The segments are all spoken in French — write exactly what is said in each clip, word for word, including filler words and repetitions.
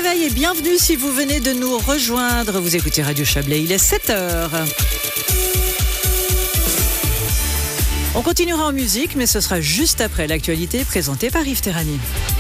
réveil et bienvenue si vous venez de nous rejoindre. Vous écoutez Radio Chablais, il est sept heures. On continuera en musique, mais ce sera juste après l'actualité présentée par Yves Terrani.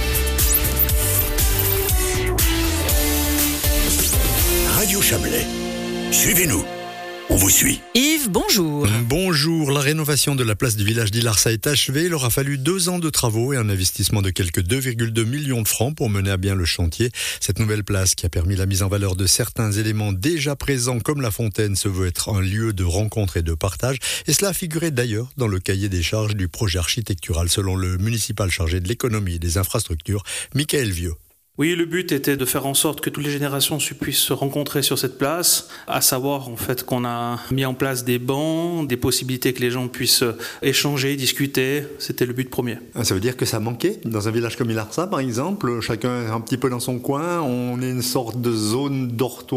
Radio Chablais, suivez-nous. On vous suit. Yves, bonjour. Bonjour. La rénovation de la place du village d'Ilarsa est achevée. Il aura fallu deux ans de travaux et un investissement de quelques deux virgule deux millions de francs pour mener à bien le chantier. Cette nouvelle place qui a permis la mise en valeur de certains éléments déjà présents comme la fontaine se veut être un lieu de rencontre et de partage. Et cela a figuré d'ailleurs dans le cahier des charges du projet architectural selon le municipal chargé de l'économie et des infrastructures, Michael Vieux. Oui, le but était de faire en sorte que toutes les générations puissent se rencontrer sur cette place, à savoir en fait qu'on a mis en place des bancs, des possibilités que les gens puissent échanger, discuter. C'était le but premier. Ça veut dire que ça manquait dans un village comme Ilarsa, par exemple, chacun un petit peu dans son coin, on est une sorte de zone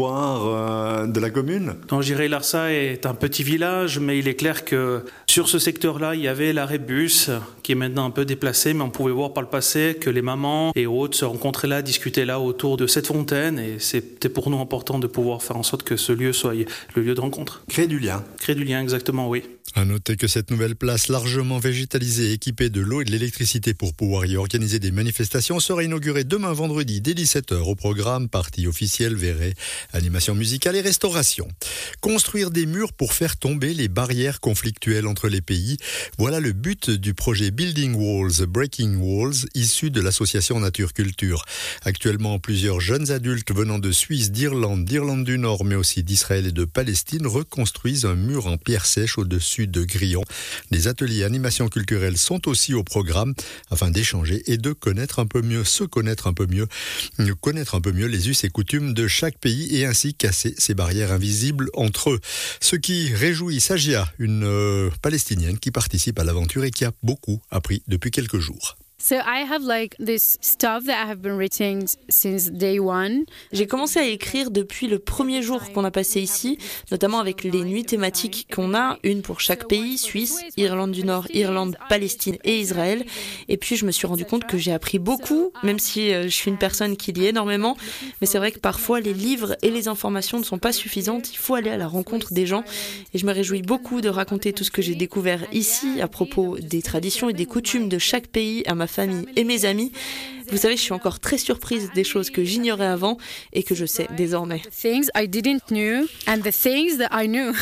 dortoir de la commune. Donc, je dirais Ilarsa est un petit village, mais il est clair que sur ce secteur-là, il y avait l'arrêt bus qui est maintenant un peu déplacé, mais on pouvait voir par le passé que les mamans et autres se rencontraient là, discuter là autour de cette fontaine, et c'était pour nous important de pouvoir faire en sorte que ce lieu soit le lieu de rencontre. Créer du lien. Créer du lien, exactement, oui. À noter que cette nouvelle place largement végétalisée, équipée de l'eau et de l'électricité pour pouvoir y organiser des manifestations, sera inaugurée demain vendredi dès dix-sept heures. Au programme, partie officielle, verrée, animation musicale et restauration. Construire des murs pour faire tomber les barrières conflictuelles entre les pays. Voilà le but du projet Building Walls, Breaking Walls, issu de l'association Nature Culture. Actuellement, plusieurs jeunes adultes venant de Suisse, d'Irlande, d'Irlande du Nord, mais aussi d'Israël et de Palestine reconstruisent un mur en pierre sèche au-dessus de Grillon. Des ateliers animation culturelle sont aussi au programme afin d'échanger et de connaître un peu mieux, se connaître un peu mieux, connaître un peu mieux les us et coutumes de chaque pays et ainsi casser ces barrières invisibles entre eux. Ce qui réjouit Sajia, une euh, Palestinienne qui participe à l'aventure et qui a beaucoup appris depuis quelques jours. So I have like this stuff that I have been writing since day one. J'ai commencé à écrire depuis le premier jour qu'on a passé ici, notamment avec les nuits thématiques qu'on a, une pour chaque pays, Suisse, Irlande du Nord, Irlande, Palestine et Israël. Et puis je me suis rendu compte que j'ai appris beaucoup, même si je suis une personne qui lit énormément. Mais c'est vrai que parfois les livres et les informations ne sont pas suffisantes. Il faut aller à la rencontre des gens. Et je me réjouis beaucoup de raconter tout ce que j'ai découvert ici à propos des traditions et des coutumes de chaque pays à ma famille et mes amis. Vous savez, je suis encore très surprise des choses que j'ignorais avant et que je sais désormais. Things I didn't know and the things that I knew.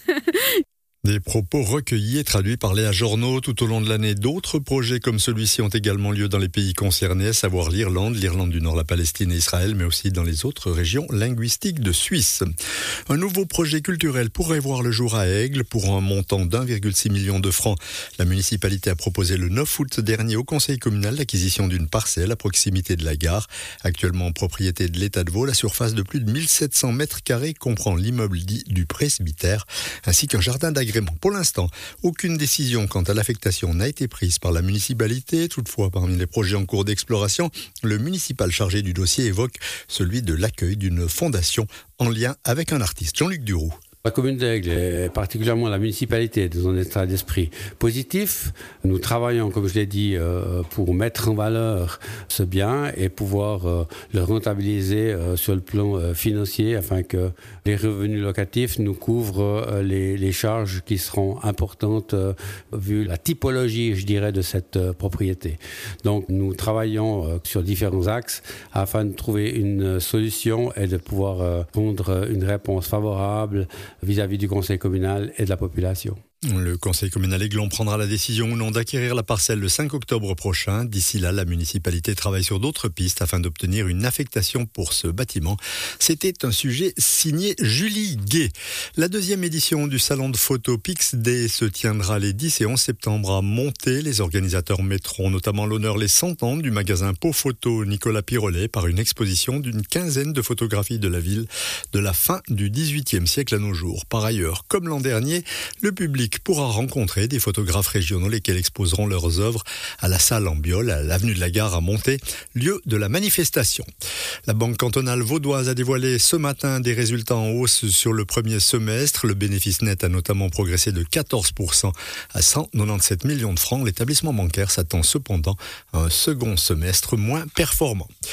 Des propos recueillis et traduits par Léa Journeau tout au long de l'année. D'autres projets comme celui-ci ont également lieu dans les pays concernés, à savoir l'Irlande, l'Irlande du Nord, la Palestine et Israël, mais aussi dans les autres régions linguistiques de Suisse. Un nouveau projet culturel pourrait voir le jour à Aigle pour un montant d'un virgule six million de francs. La municipalité a proposé le neuf août dernier au conseil communal l'acquisition d'une parcelle à proximité de la gare. Actuellement en propriété de l'État de Vaud, la surface de plus de mille sept cents mètres carrés comprend l'immeuble dit du presbytère, ainsi qu'un jardin d'agrément. Pour l'instant, aucune décision quant à l'affectation n'a été prise par la municipalité. Toutefois, parmi les projets en cours d'exploration, le municipal chargé du dossier évoque celui de l'accueil d'une fondation en lien avec un artiste. Jean-Luc Duroux. La commune d'Aigle, et particulièrement la municipalité, dans un état d'esprit positif. Nous travaillons, comme je l'ai dit, pour mettre en valeur ce bien et pouvoir le rentabiliser sur le plan financier afin que les revenus locatifs nous couvrent les, les charges qui seront importantes vu la typologie, je dirais, de cette propriété. Donc nous travaillons sur différents axes afin de trouver une solution et de pouvoir rendre une réponse favorable vis-à-vis du conseil communal et de la population. Le conseil communal Aiglon prendra la décision ou non d'acquérir la parcelle le cinq octobre prochain. D'ici là, la municipalité travaille sur d'autres pistes afin d'obtenir une affectation pour ce bâtiment. C'était un sujet signé Julie Gay. La deuxième édition du salon de photo Pix Day se tiendra les dix et onze septembre à Monté. Les organisateurs mettront notamment à l'honneur les cent ans du magasin Pau Photo Nicolas Pirolet par une exposition d'une quinzaine de photographies de la ville de la fin du dix-huitième siècle à nos jours. Par ailleurs, comme l'an dernier, le public pourra rencontrer des photographes régionaux lesquels exposeront leurs œuvres à la salle en Biole, à l'avenue de la Gare à Monté, lieu de la manifestation. La Banque cantonale vaudoise a dévoilé ce matin des résultats en hausse sur le premier semestre. Le bénéfice net a notamment progressé de quatorze pour cent à cent quatre-vingt-dix-sept millions de francs. L'établissement bancaire s'attend cependant à un second semestre moins performant.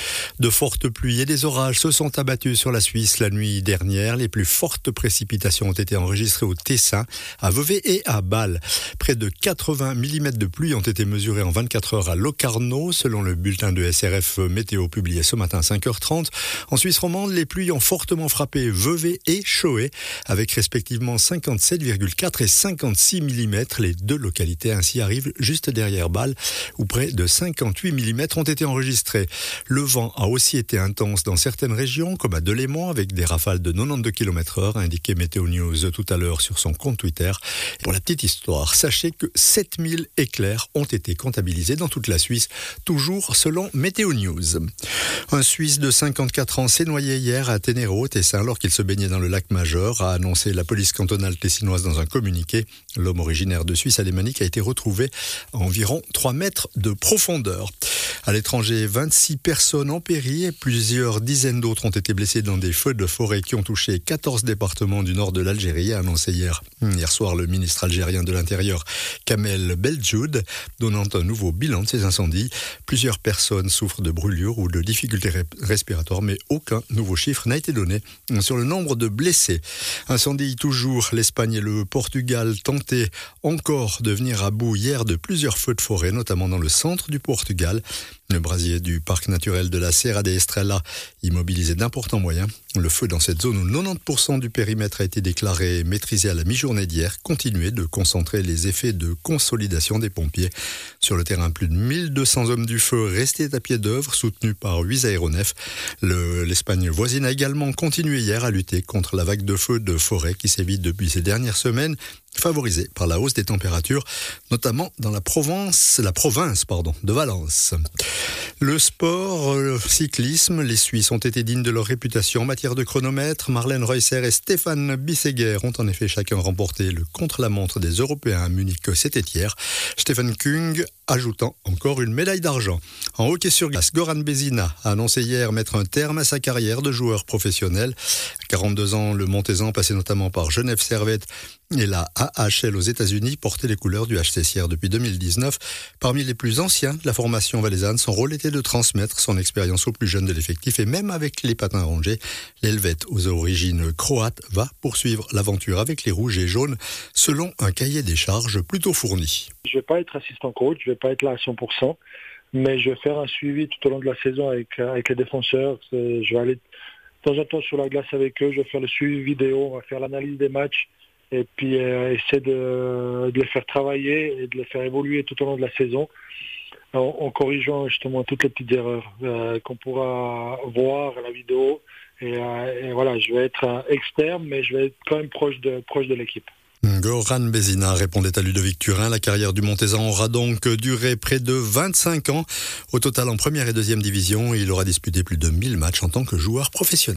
De fortes pluies et des orages se sont abattus sur la Suisse la nuit dernière. Les plus fortes précipitations ont été enregistrées au Tessin, à Vevey et à Bâle. Près de quatre-vingts millimètres de pluie ont été mesurés en vingt-quatre heures à Locarno, selon le bulletin de S R F météo publié ce matin à cinq heures trente. En Suisse romande, les pluies ont fortement frappé Vevey et Cholet, avec respectivement cinquante-sept virgule quatre et cinquante-six millimètres. Les deux localités ainsi arrivent juste derrière Bâle, où près de cinquante-huit millimètres ont été enregistrés. Le vent a aussi été intense dans certaines régions, comme à Delémont, avec des rafales de quatre-vingt-douze kilomètres heure, indiqué Météo News tout à l'heure sur son compte Twitter. Et pour la petite histoire, sachez que sept mille éclairs ont été comptabilisés dans toute la Suisse, toujours selon Météo News. Un Suisse de cinquante-quatre ans s'est noyé hier à Ténéraux, Tessin, alors qu'il se baignait dans le lac Majeur, a annoncé la police cantonale tessinoise dans un communiqué. L'homme originaire de Suisse alémanique a été retrouvé à environ trois mètres de profondeur. À l'étranger, vingt-six personnes ont péri et plusieurs dizaines d'autres ont été blessées dans des feux de forêt qui ont touché quatorze départements du nord de l'Algérie, a annoncé hier, hier soir le ministre algérien de l'Intérieur, Kamel Beljoud, donnant un nouveau bilan de ces incendies. Plusieurs personnes souffrent de brûlures ou de difficultés respiratoires, mais aucun nouveau chiffre n'a été donné sur le nombre de blessés. Incendie toujours, l'Espagne et le Portugal tentaient encore de venir à bout hier de plusieurs feux de forêt, notamment dans le centre du Portugal. Le brasier du parc naturel de la Serra da Estrela immobilisait d'importants moyens. Le feu dans cette zone où quatre-vingt-dix pour cent du périmètre a été déclaré maîtrisé à la mi-journée d'hier continuait de concentrer les effets de consolidation des pompiers. Sur le terrain, plus de mille deux cents hommes du feu restaient à pied d'œuvre, soutenus par huit aéronefs. Le, L'Espagne voisine a également continué hier à lutter contre la vague de feu de forêt qui sévit depuis ces dernières semaines, favorisée par la hausse des températures, notamment dans la Provence, la province pardon, de Valence. Le sport, le cyclisme, les Suisses ont été dignes de leur réputation en matière de chronomètre. Marlène Reusser et Stéphane Bisseguer ont en effet chacun remporté le contre-la-montre des Européens à Munich, c'était hier. Stéphane Kung ajoutant encore une médaille d'argent. En hockey sur glace, Goran Bézina a annoncé hier mettre un terme à sa carrière de joueur professionnel. À quarante-deux ans, le Montaisan, passé notamment par Genève Servette et la A H L aux États-Unis, portait les couleurs du H C Sierre depuis deux mille dix-neuf. Parmi les plus anciens de la formation valaisanne, son rôle était de transmettre son expérience aux plus jeunes de l'effectif et même avec les patins rongés, l'Helvète aux origines croates va poursuivre l'aventure avec les rouges et jaunes selon un cahier des charges plutôt fourni. Je ne vais pas être assistant coach, je ne vais pas être là à cent pour cent, mais je vais faire un suivi tout au long de la saison avec, avec les défenseurs. Je vais aller de temps en temps sur la glace avec eux, je vais faire le suivi vidéo, on va faire l'analyse des matchs et puis euh, essayer de, de les faire travailler et de les faire évoluer tout au long de la saison en, en corrigeant justement toutes les petites erreurs euh, qu'on pourra voir à la vidéo. Et, euh, et voilà, je vais être euh, externe, mais je vais être quand même proche de, proche de l'équipe. Goran Bézina répondait à Ludovic Turin. La carrière du Montaisan aura donc duré près de vingt-cinq ans. Au total, en première et deuxième division, il aura disputé plus de mille matchs en tant que joueur professionnel.